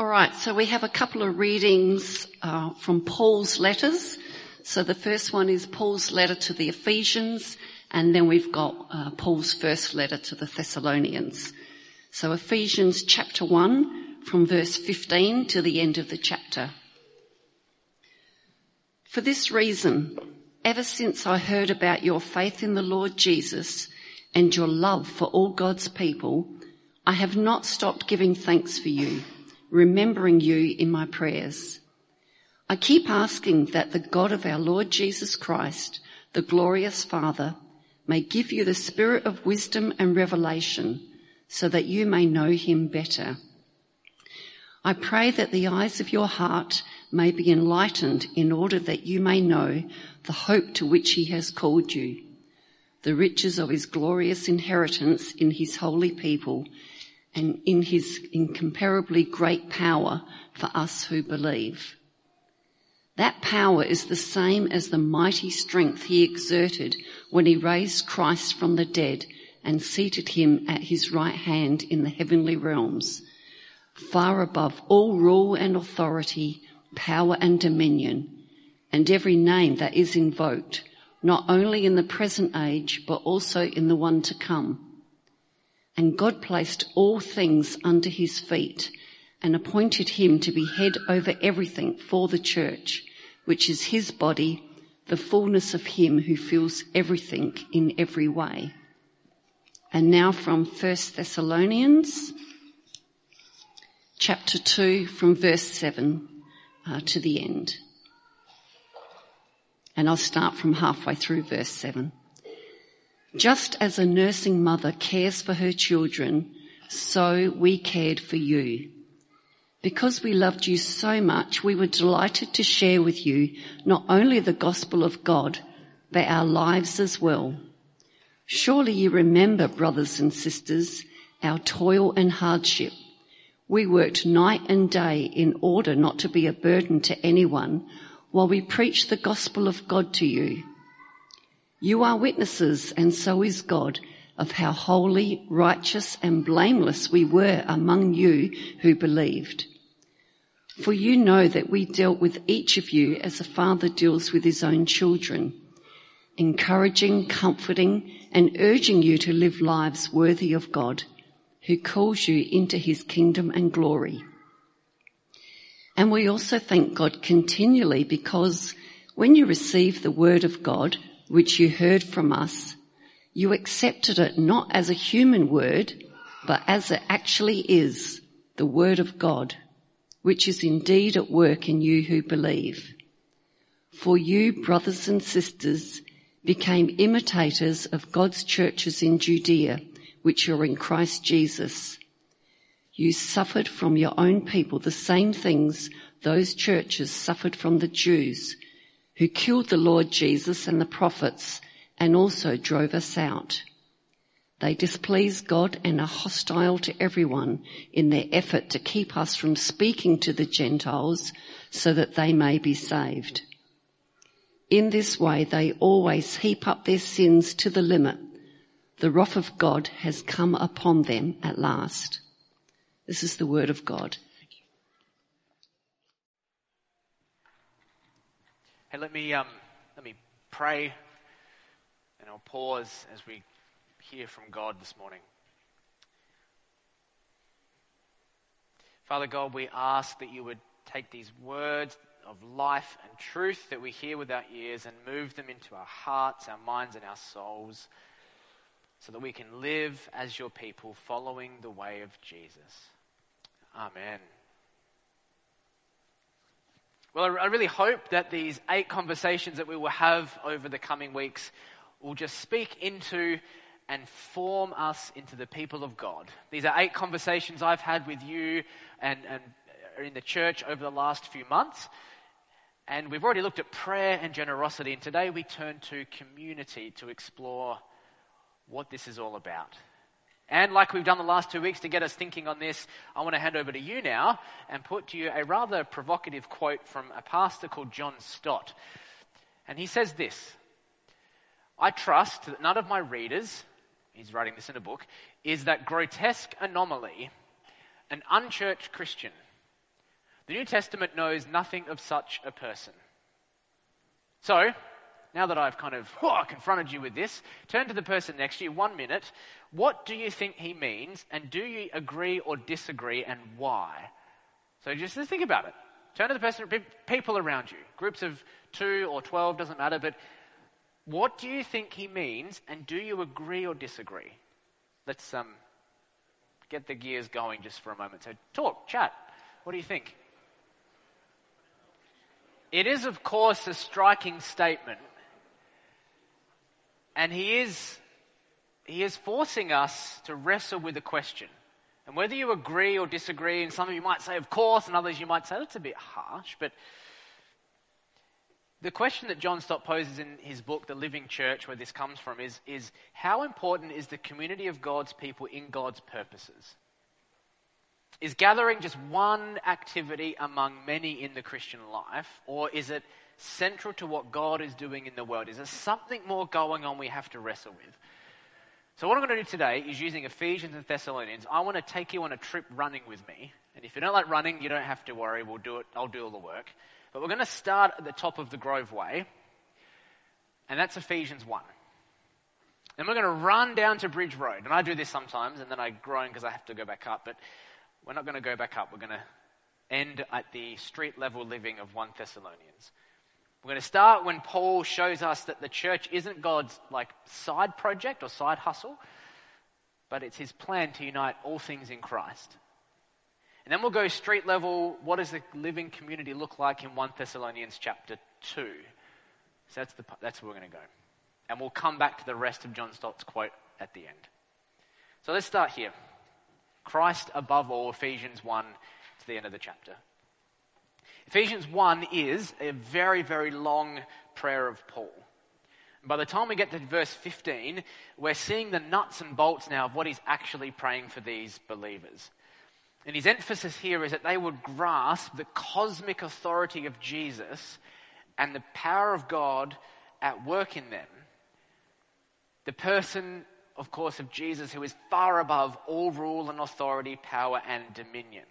All right, so we have a couple of readings from Paul's letters. So the first one is Paul's letter to the Ephesians, and then we've got Paul's first letter to the Thessalonians. So Ephesians chapter 1 from verse 15 to the end of the chapter. For this reason, ever since I heard about your faith in the Lord Jesus and your love for all God's people, I have not stopped giving thanks for you, remembering you in my prayers. I keep asking that the God of our Lord Jesus Christ, the glorious Father, may give you the spirit of wisdom and revelation so that you may know him better. I pray that the eyes of your heart may be enlightened in order that you may know the hope to which he has called you, the riches of his glorious inheritance in his holy people, and in his incomparably great power for us who believe. That power is the same as the mighty strength he exerted when he raised Christ from the dead and seated him at his right hand in the heavenly realms, far above all rule and authority, power and dominion, and every name that is invoked, not only in the present age, but also in the one to come. And God placed all things under his feet and appointed him to be head over everything for the church, which is his body, the fullness of him who fills everything in every way. And now from 1 Thessalonians chapter 2 from verse 7 to the end. And I'll start from halfway through verse 7. Just as a nursing mother cares for her children, so we cared for you. Because we loved you so much, we were delighted to share with you not only the gospel of God, but our lives as well. Surely you remember, brothers and sisters, our toil and hardship. We worked night and day in order not to be a burden to anyone while we preached the gospel of God to you. You are witnesses, and so is God, of how holy, righteous and blameless we were among you who believed. For you know that we dealt with each of you as a father deals with his own children, encouraging, comforting and urging you to live lives worthy of God, who calls you into his kingdom and glory. And we also thank God continually because when you received the word of God, which you heard from us, you accepted it not as a human word, but as it actually is, the word of God, which is indeed at work in you who believe. For you, brothers and sisters, became imitators of God's churches in Judea, which are in Christ Jesus. You suffered from your own people the same things those churches suffered from the Jews, who killed the Lord Jesus and the prophets and also drove us out. They displease God and are hostile to everyone in their effort to keep us from speaking to the Gentiles so that they may be saved. In this way, they always heap up their sins to the limit. The wrath of God has come upon them at last. This is the word of God. Hey, let me pray, and I'll pause as we hear from God this morning. Father God, we ask that you would take these words of life and truth that we hear with our ears and move them into our hearts, our minds, and our souls, so that we can live as your people following the way of Jesus. Amen. Well, I really hope that these 8 conversations that we will have over the coming weeks will just speak into and form us into the people of God. These are 8 conversations I've had with you and in the church over the last few months. And we've already looked at prayer and generosity. And today we turn to community to explore what this is all about. And like we've done the last 2 weeks to get us thinking on this, I want to hand over to you now and put to you a rather provocative quote from a pastor called John Stott. And he says this: I trust that none of my readers, he's writing this in a book, is that grotesque anomaly, an unchurched Christian The New Testament knows nothing of such a person. So, now that I've kind of confronted you with this, turn to the person next to you 1 minute. What do you think he means, and do you agree or disagree, and why? So just think about it. Turn to the person, people around you, groups of 2 or 12, doesn't matter, but what do you think he means, and do you agree or disagree? Let's get the gears going just for a moment. So talk, chat. What do you think? It is, of course, a striking statement. And he is forcing us to wrestle with the question. And whether you agree or disagree, and some of you might say, of course, and others you might say, that's a bit harsh, but the question that John Stott poses in his book, The Living Church, where this comes from, is how important is the community of God's people in God's purposes? Is gathering just one activity among many in the Christian life, or is it central to what God is doing in the world? Is there something more going on we have to wrestle with? So what I'm going to do today is, using Ephesians and Thessalonians, I want to take you on a trip running with me. And if you don't like running, you don't have to worry, we'll do it, I'll do all the work. But we're going to start at the top of the Grove Way, and that's Ephesians 1. And we're going to run down to Bridge Road. And I do this sometimes, and then I groan because I have to go back up. But we're not going to go back up. We're going to end at the street level living of 1 Thessalonians. We're going to start when Paul shows us that the church isn't God's side project or side hustle, but it's his plan to unite all things in Christ. And then we'll go street level, what does the living community look like in 1 Thessalonians chapter 2? So that's where we're going to go. And we'll come back to the rest of John Stott's quote at the end. So let's start here. Christ above all, Ephesians 1 to the end of the chapter. Ephesians 1 is a very, very long prayer of Paul. By the time we get to verse 15, we're seeing the nuts and bolts now of what he's actually praying for these believers. And his emphasis here is that they would grasp the cosmic authority of Jesus and the power of God at work in them. The person, of course, of Jesus, who is far above all rule and authority, power and dominion.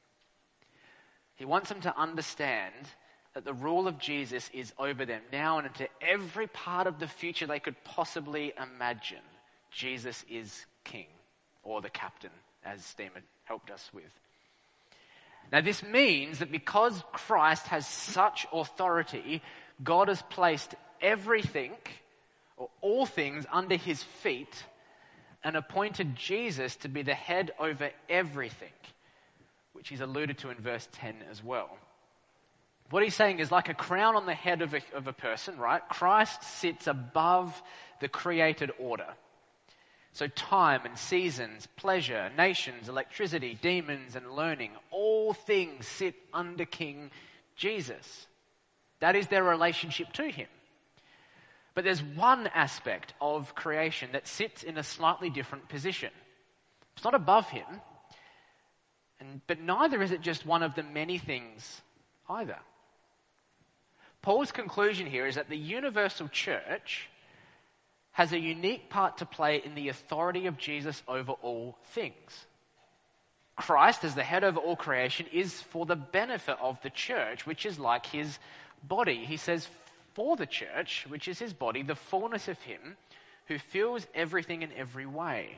He wants them to understand that the rule of Jesus is over them now and into every part of the future they could possibly imagine. Jesus is king, or the captain, as Stephen helped us with. Now this means that because Christ has such authority, God has placed everything, or all things, under his feet and appointed Jesus to be the head over everything, which he's alluded to in verse 10 as well. What he's saying is, like a crown on the head of a person, right? Christ sits above the created order. So time and seasons, pleasure, nations, electricity, demons and learning, all things sit under King Jesus. That is their relationship to him. But there's one aspect of creation that sits in a slightly different position. It's not above him, but neither is it just one of the many things either. Paul's conclusion here is that the universal church has a unique part to play in the authority of Jesus over all things. Christ, as the head over all creation, is for the benefit of the church, which is like his body. He says, for the church, which is his body, the fullness of him who fills everything in every way.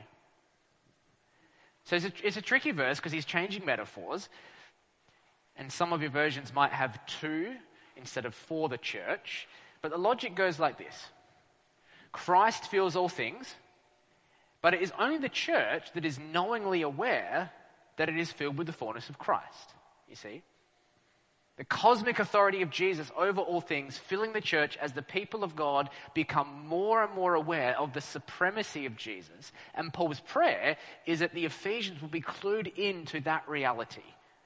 So it's a tricky verse because he's changing metaphors. And some of your versions might have to instead of for the church. But the logic goes like this. Christ fills all things, but it is only the church that is knowingly aware that it is filled with the fullness of Christ. You see? The cosmic authority of Jesus over all things, filling the church as the people of God become more and more aware of the supremacy of Jesus. And Paul's prayer is that the Ephesians will be clued into that reality,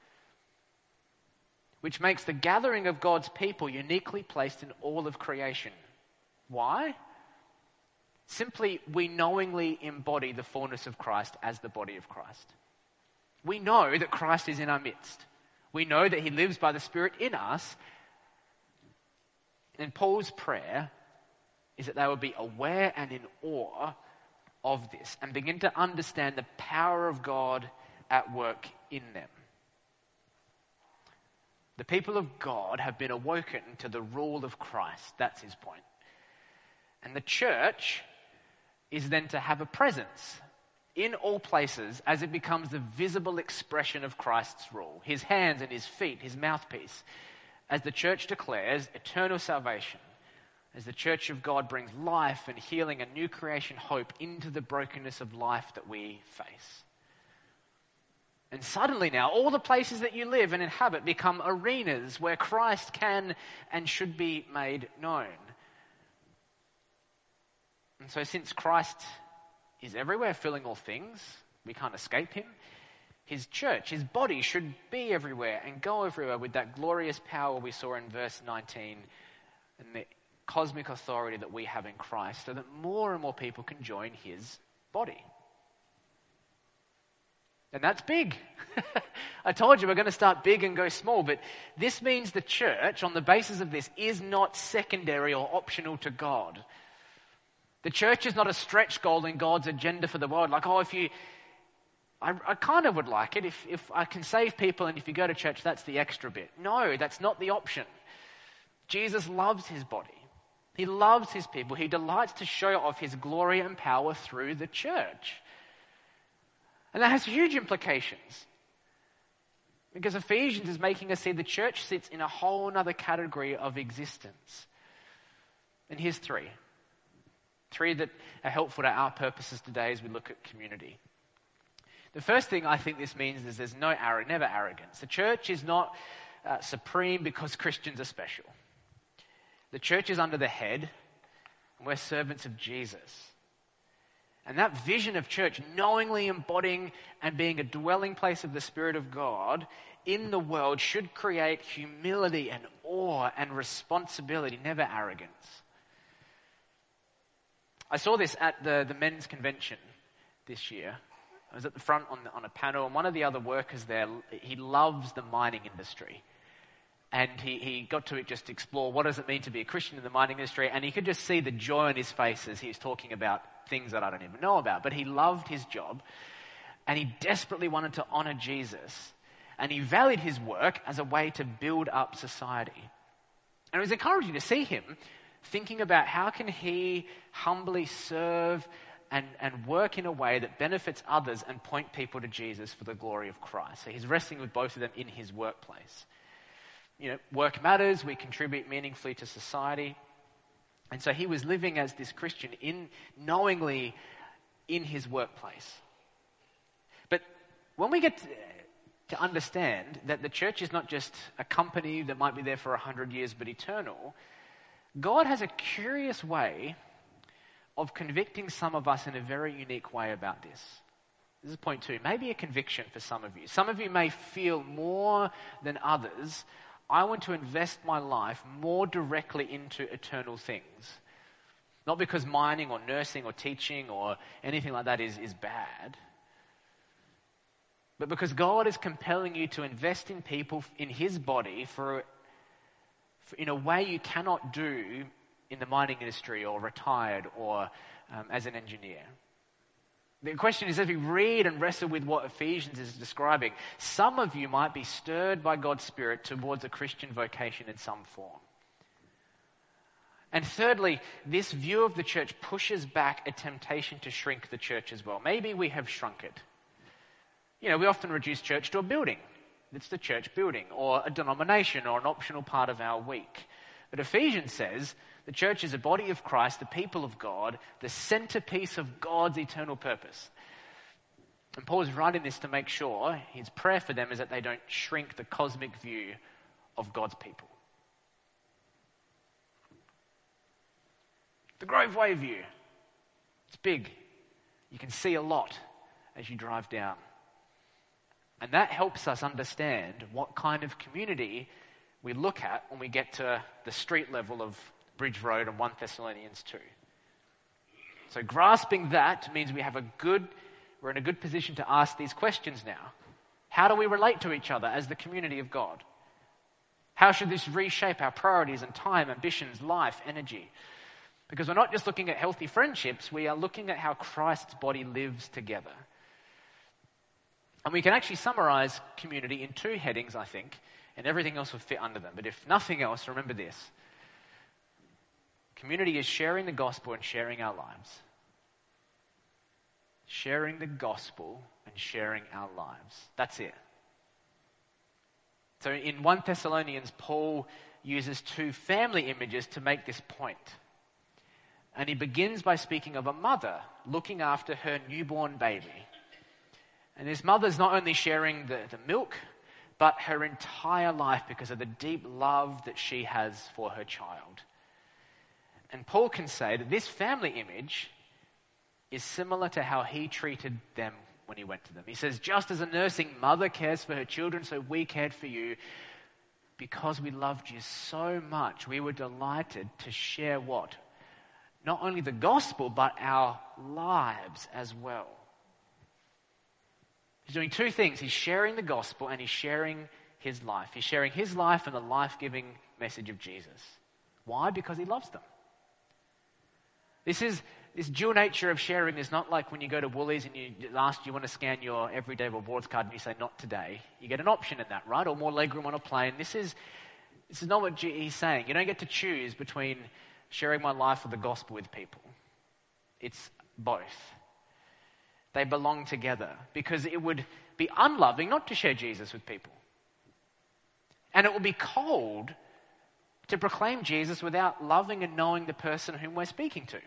which makes the gathering of God's people uniquely placed in all of creation. Why? Simply, we knowingly embody the fullness of Christ as the body of Christ. We know that Christ is in our midst. We know that he lives by the Spirit in us. And Paul's prayer is that they will be aware and in awe of this and begin to understand the power of God at work in them. The people of God have been awoken to the rule of Christ. That's his point. And the church is then to have a presence in all places as it becomes the visible expression of Christ's rule. His hands and his feet, his mouthpiece. As the church declares eternal salvation. As the church of God brings life and healing and new creation hope into the brokenness of life that we face. And suddenly now, all the places that you live and inhabit become arenas where Christ can and should be made known. And so since Christ is everywhere, filling all things, we can't escape him, his church, his body should be everywhere and go everywhere with that glorious power we saw in verse 19 and the cosmic authority that we have in Christ, so that more and more people can join his body. And that's big. I told you we're going to start big and go small, but this means the church, on the basis of this, is not secondary or optional to God. The church is not a stretch goal in God's agenda for the world. Like, I kind of would like it if I can save people and if you go to church, that's the extra bit. No, that's not the option. Jesus loves his body. He loves his people. He delights to show off his glory and power through the church. And that has huge implications. Because Ephesians is making us see the church sits in a whole other category of existence. And here's three. Three that are helpful to our purposes today as we look at community. The first thing I think this means is there's never arrogance. The church is not supreme because Christians are special. The church is under the head, and we're servants of Jesus. And that vision of church, knowingly embodying and being a dwelling place of the Spirit of God in the world, should create humility and awe and responsibility, never arrogance. I saw this at the men's convention this year. I was at the front on a panel, and one of the other workers there, he loves the mining industry. And he got to just explore what does it mean to be a Christian in the mining industry, and he could just see the joy on his face as he was talking about things that I don't even know about. But he loved his job, and he desperately wanted to honor Jesus, and he valued his work as a way to build up society. And it was encouraging to see him thinking about how can he humbly serve and work in a way that benefits others and point people to Jesus for the glory of Christ. So he's wrestling with both of them in his workplace. You know, work matters, we contribute meaningfully to society. And so he was living as this Christian knowingly in his workplace. But when we get to understand that the church is not just a company that might be there for 100 years but eternal, God has a curious way of convicting some of us in a very unique way about this. This is point 2. Maybe a conviction for some of you. Some of you may feel more than others, I want to invest my life more directly into eternal things. Not because mining or nursing or teaching or anything like that is bad, but because God is compelling you to invest in people in his body for in a way you cannot do in the mining industry or retired or as an engineer. The question is, as we read and wrestle with what Ephesians is describing, some of you might be stirred by God's Spirit towards a Christian vocation in some form. And thirdly, this view of the church pushes back a temptation to shrink the church as well. Maybe we have shrunk it. You know, we often reduce church to a building. It's the church building, or a denomination, or an optional part of our week. But Ephesians says the church is a body of Christ, the people of God, the centerpiece of God's eternal purpose. And Paul is writing this to make sure his prayer for them is that they don't shrink the cosmic view of God's people. The Grove Way view. It's big. You can see a lot as you drive down. And that helps us understand what kind of community we look at when we get to the street level of Bridge Road and 1 Thessalonians 2. So grasping that means we're in a good position to ask these questions now. How do we relate to each other as the community of God? How should this reshape our priorities and time, ambitions, life, energy? Because we're not just looking at healthy friendships, we are looking at how Christ's body lives together. And we can actually summarize community in 2 headings, I think, and everything else will fit under them. But if nothing else, remember this. Community is sharing the gospel and sharing our lives. Sharing the gospel and sharing our lives. That's it. So in 1 Thessalonians, Paul uses 2 family images to make this point. And he begins by speaking of a mother looking after her newborn baby. And this mother's not only sharing the milk, but her entire life because of the deep love that she has for her child. And Paul can say that this family image is similar to how he treated them when he went to them. He says, just as a nursing mother cares for her children, so we cared for you. Because we loved you so much, we were delighted to share what? Not only the gospel, but our lives as well. He's doing 2 things. He's sharing the gospel and he's sharing his life. He's sharing his life and the life-giving message of Jesus. Why? Because he loves them. This dual nature of sharing is not like when you go to Woolies and you ask, do you want to scan your everyday rewards card, and you say, not today. You get an option in that, right? Or more legroom on a plane. This is not what he's saying. You don't get to choose between sharing my life or the gospel with people. It's both. They belong together because it would be unloving not to share Jesus with people. And it would be cold to proclaim Jesus without loving and knowing the person whom we're speaking to.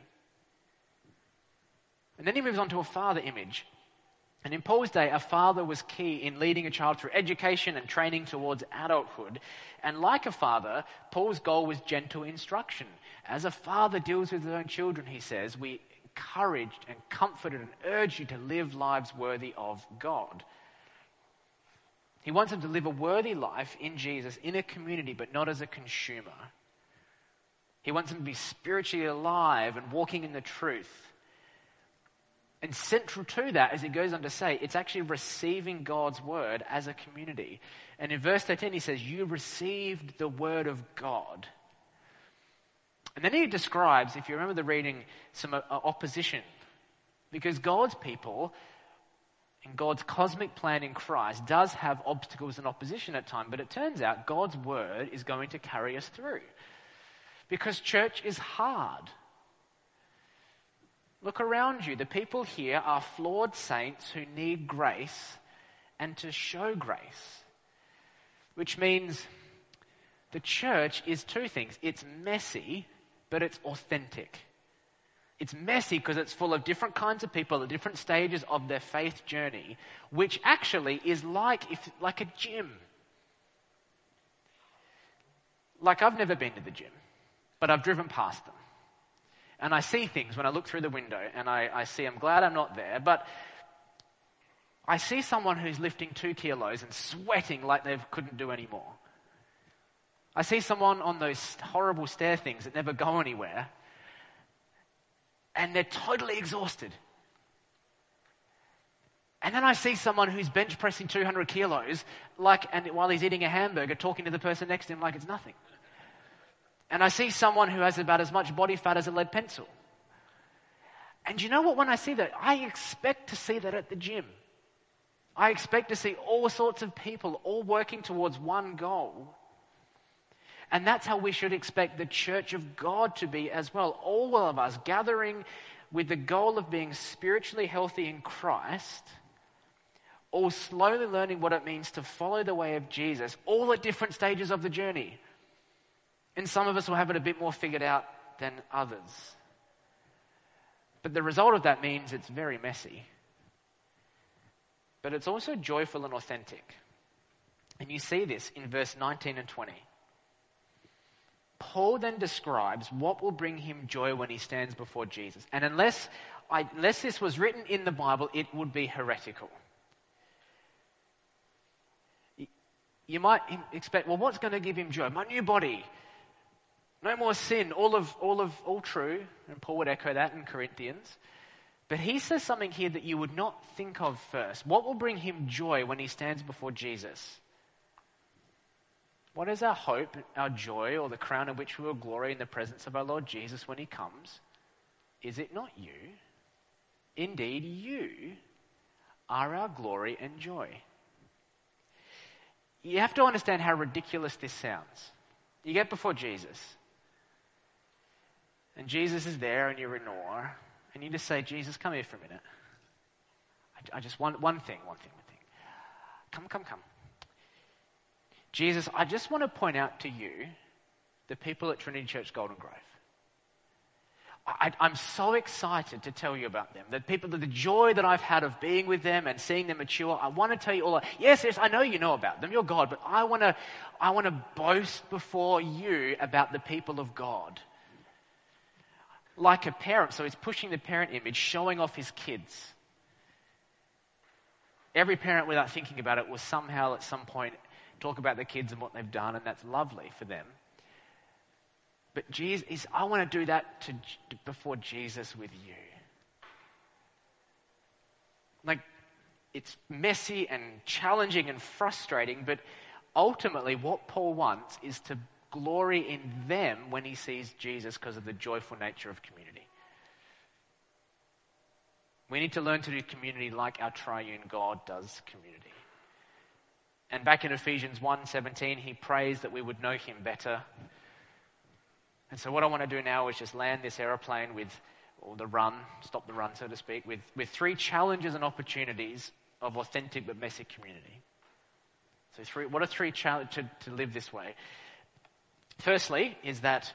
And then he moves on to a father image. And in Paul's day, a father was key in leading a child through education and training towards adulthood. And like a father, Paul's goal was gentle instruction. As a father deals with his own children, he says, we encouraged and comforted and urged you to live lives worthy of God. He wants them to live a worthy life in Jesus, in a community, but not as a consumer. He wants them to be spiritually alive and walking in the truth. And central to that, as he goes on to say, it's actually receiving God's word as a community. And in verse 13, he says, you received the word of God. And then he describes, if you remember the reading, some opposition. Because God's people and God's cosmic plan in Christ does have obstacles and opposition at times, but it turns out God's word is going to carry us through. Because church is hard. Look around you. The people here are flawed saints who need grace and to show grace. Which means the church is 2 things. It's messy, but it's authentic. It's messy because it's full of different kinds of people at different stages of their faith journey, which actually is like a gym. Like I've never been to the gym, but I've driven past them. And I see things when I look through the window and I see, I'm glad I'm not there, but I see someone who's lifting 2 kilos and sweating like they couldn't do any more. I see someone on those horrible stair things that never go anywhere and they're totally exhausted. And then I see someone who's bench pressing 200 kilos and while he's eating a hamburger talking to the person next to him like it's nothing. And I see someone who has about as much body fat as a lead pencil. And you know what, when I see that, I expect to see that at the gym. I expect to see all sorts of people all working towards one goal. And that's how we should expect the church of God to be as well. All of us gathering with the goal of being spiritually healthy in Christ, all slowly learning what it means to follow the way of Jesus, all at different stages of the journey. And some of us will have it a bit more figured out than others. But the result of that means it's very messy. But it's also joyful and authentic. And you see this in verse 19 and 20. Paul then describes what will bring him joy when he stands before Jesus. And unless this was written in the Bible, it would be heretical. You might expect, well, what's going to give him joy? My new body. No more sin. All true. And Paul would echo that in Corinthians. But he says something here that you would not think of first. What will bring him joy when he stands before Jesus? What is our hope, our joy, or the crown in which we will glory in the presence of our Lord Jesus when he comes? Is it not you? Indeed, you are our glory and joy. You have to understand how ridiculous this sounds. You get before Jesus, and Jesus is there, and you're in awe, and you just say, Jesus, come here for a minute. I just want one thing. Come. Jesus, I just want to point out to you, the people at Trinity Church Golden Grove. I'm so excited to tell you about them. The joy that I've had of being with them and seeing them mature. I want to tell you all. Yes, I know you know about them. You're God, but I want to boast before you about the people of God. Like a parent, so he's pushing the parent image, showing off his kids. Every parent, without thinking about it, will somehow at some point talk about their kids and what they've done, and that's lovely for them. But Jesus, I want to do that before Jesus with you. Like, it's messy and challenging and frustrating, but ultimately what Paul wants is to glory in them when he sees Jesus because of the joyful nature of community. We need to learn to do community like our triune God does community. And back in Ephesians 1:17, he prays that we would know him better. And so what I want to do now is just land this aeroplane stop the run, so to speak, with three challenges and opportunities of authentic but messy community. So what are three challenges to live this way? Firstly is that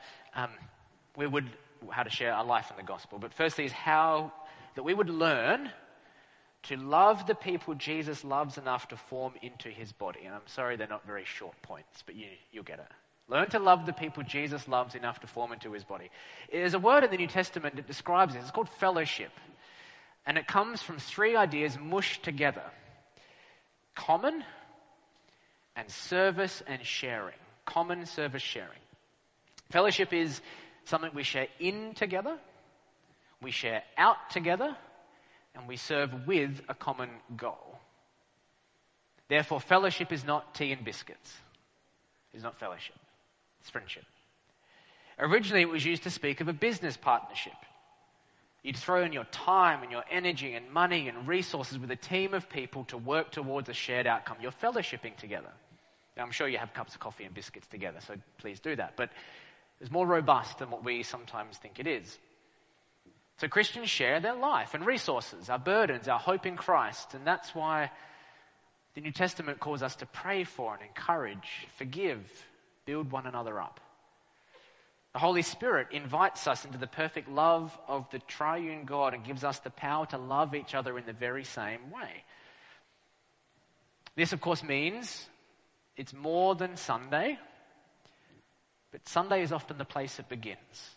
how to share our life in the gospel. But firstly is that we would learn to love the people Jesus loves enough to form into his body. And I'm sorry they're not very short points, but you'll get it. Learn to love the people Jesus loves enough to form into his body. There's a word in the New Testament that describes this. It's called fellowship. And it comes from three ideas mushed together. Common and service and sharing. Common, service, sharing. Fellowship is something we share in together, we share out together, and we serve with a common goal. Therefore, fellowship is not tea and biscuits. It's not fellowship. It's friendship. Originally, it was used to speak of a business partnership. You'd throw in your time and your energy and money and resources with a team of people to work towards a shared outcome. You're fellowshipping together. Now, I'm sure you have cups of coffee and biscuits together, so please do that. But it's more robust than what we sometimes think it is. So Christians share their life and resources, our burdens, our hope in Christ. And that's why the New Testament calls us to pray for and encourage, forgive, build one another up. The Holy Spirit invites us into the perfect love of the triune God and gives us the power to love each other in the very same way. This, of course, means it's more than Sunday, but Sunday is often the place it begins.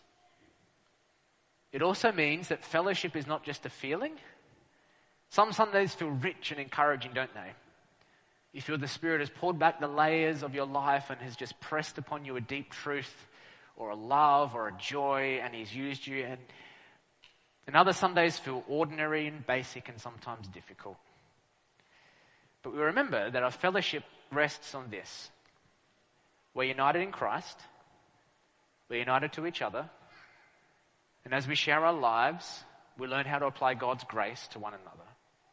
It also means that fellowship is not just a feeling. Some Sundays feel rich and encouraging, don't they? You feel the Spirit has pulled back the layers of your life and has just pressed upon you a deep truth or a love or a joy, and he's used you. And other Sundays feel ordinary and basic and sometimes difficult. But we remember that our fellowship rests on this. We're united in Christ. We're united to each other. And as we share our lives, we learn how to apply God's grace to one another.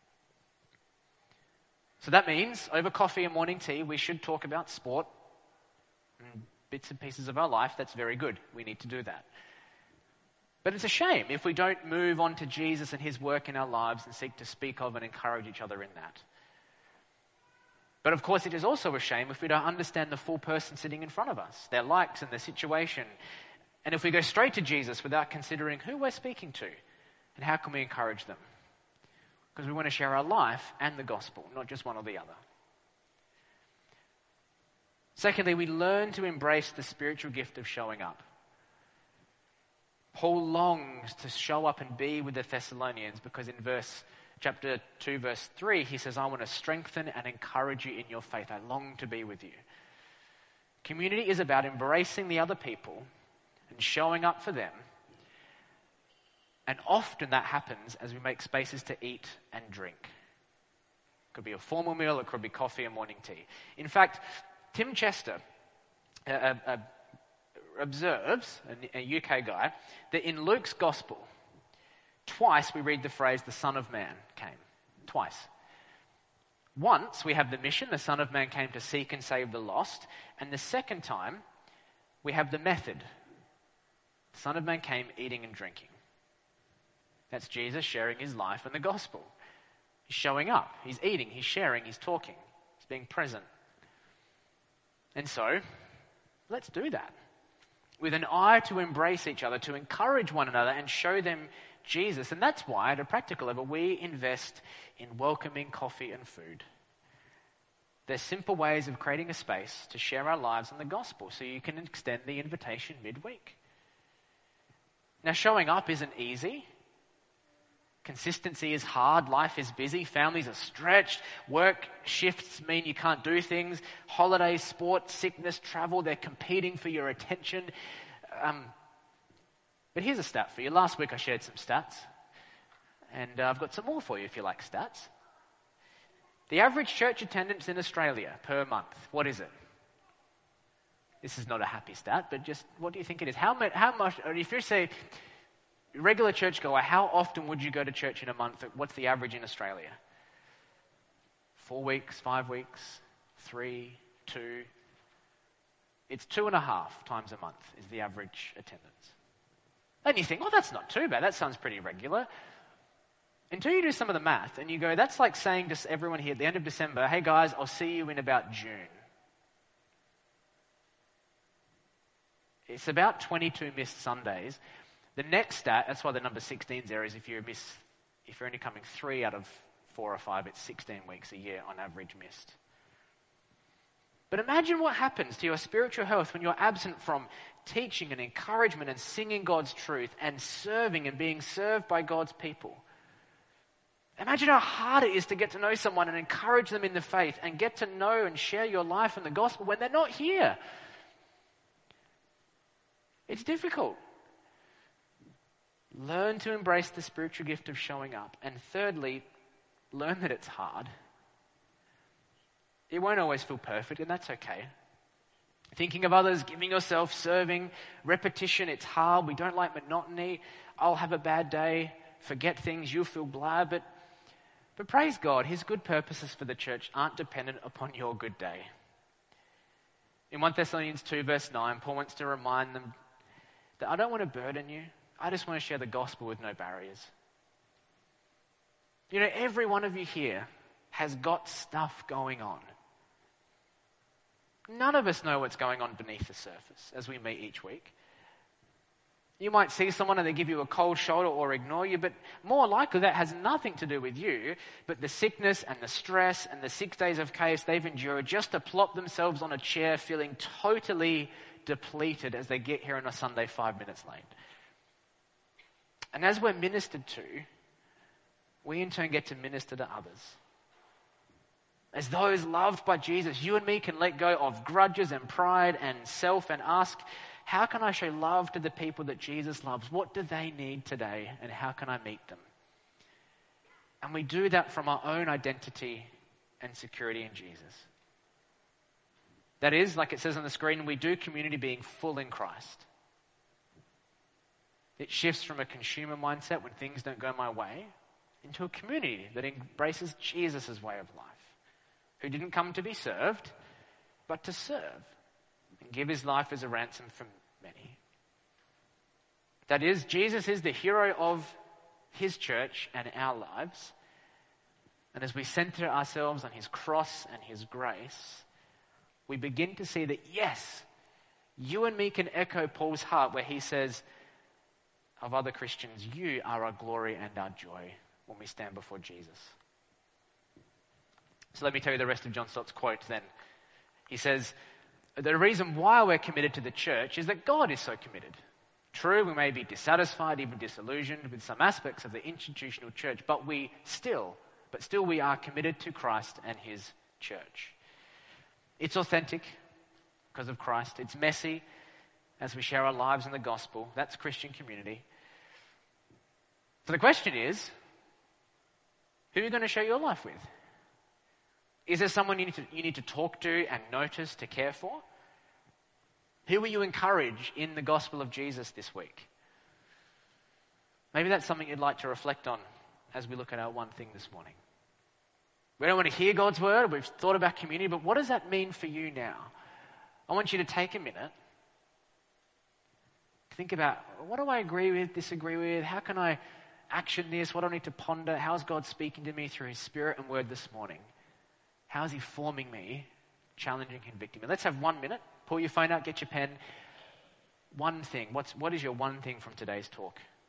So that means over coffee and morning tea, we should talk about sport and bits and pieces of our life. That's very good. We need to do that. But it's a shame if we don't move on to Jesus and his work in our lives and seek to speak of and encourage each other in that. But of course, it is also a shame if we don't understand the full person sitting in front of us, their likes and their situation. And if we go straight to Jesus without considering who we're speaking to and how can we encourage them. Because we want to share our life and the gospel, not just one or the other. Secondly, we learn to embrace the spiritual gift of showing up. Paul longs to show up and be with the Thessalonians because in chapter 2, verse 3, he says, I want to strengthen and encourage you in your faith. I long to be with you. Community is about embracing the other people and showing up for them. And often that happens as we make spaces to eat and drink. It could be a formal meal, it could be coffee and morning tea. In fact, Tim Chester observes, a UK guy, that in Luke's gospel, twice we read the phrase, the Son of Man came. Twice. Once we have the mission, the Son of Man came to seek and save the lost. And the second time, we have the method. The Son of Man came eating and drinking. That's Jesus sharing his life and the gospel. He's showing up, he's eating, he's sharing, he's talking, he's being present. And so, let's do that. With an eye to embrace each other, to encourage one another and show them Jesus. And that's why, at a practical level, we invest in welcoming coffee and food. There's simple ways of creating a space to share our lives in the gospel so you can extend the invitation midweek. Now, showing up isn't easy. Consistency is hard. Life is busy. Families are stretched. Work shifts mean you can't do things. Holidays, sport, sickness, travel, they're competing for your attention. But here's a stat for you. Last week I shared some stats. And I've got some more for you if you like stats. The average church attendance in Australia per month, what is it? This is not a happy stat, but just what do you think it is? How much, or if you say regular churchgoer, how often would you go to church in a month? What's the average in Australia? 4 weeks, 5 weeks, 3, 2. It's 2.5 times a month is the average attendance. And you think, well, that's not too bad. That sounds pretty regular. Until you do some of the math and you go, that's like saying to everyone here at the end of December, hey guys, I'll see you in about June. It's about 22 missed Sundays. The next stat, that's why the number 16 is there, is if you're only coming 3 out of 4 or 5, it's 16 weeks a year on average missed. But imagine what happens to your spiritual health when you're absent from teaching and encouragement and singing God's truth and serving and being served by God's people. Imagine how hard it is to get to know someone and encourage them in the faith and get to know and share your life in the gospel when they're not here. It's difficult. Learn to embrace the spiritual gift of showing up. And thirdly, learn that it's hard. It won't always feel perfect, and that's okay. Thinking of others, giving yourself, serving, repetition, it's hard. We don't like monotony. I'll have a bad day, forget things, you'll feel blah. But praise God, his good purposes for the church aren't dependent upon your good day. In 1 Thessalonians 2 verse 9, Paul wants to remind them that I don't want to burden you. I just want to share the gospel with no barriers. You know, every one of you here has got stuff going on. None of us know what's going on beneath the surface as we meet each week. You might see someone and they give you a cold shoulder or ignore you, but more likely that has nothing to do with you, but the sickness and the stress and the 6 days of chaos they've endured just to plop themselves on a chair feeling totally depleted as they get here on a Sunday 5 minutes late. And as we're ministered to, we in turn get to minister to others. As those loved by Jesus, you and me can let go of grudges and pride and self and ask, how can I show love to the people that Jesus loves? What do they need today and how can I meet them? And we do that from our own identity and security in Jesus. That is, like it says on the screen, we do community being full in Christ. It shifts from a consumer mindset when things don't go my way into a community that embraces Jesus' way of life, who didn't come to be served, but to serve and give his life as a ransom for many. That is, Jesus is the hero of his church and our lives. And as we center ourselves on his cross and his grace, we begin to see that, yes, you and me can echo Paul's heart where he says, of other Christians, you are our glory and our joy when we stand before Jesus. So let me tell you the rest of John Stott's quote then. He says, the reason why we're committed to the church is that God is so committed. True, we may be dissatisfied, even disillusioned with some aspects of the institutional church, but still we are committed to Christ and his church. It's authentic because of Christ. It's messy as we share our lives in the gospel. That's Christian community. So the question is, who are you going to share your life with? Is there someone you need to talk to and notice to care for? Who will you encourage in the gospel of Jesus this week? Maybe that's something you'd like to reflect on as we look at our one thing this morning. We don't want to hear God's word. We've thought about community, but what does that mean for you now? I want you to take a minute. Think about, what do I agree with, disagree with? How can I action this? What do I need to ponder? How is God speaking to me through his Spirit and word this morning? How is he forming me, challenging, convicting me? Let's have 1 minute. Pull your phone out, get your pen. One thing. What is your one thing from today's talk?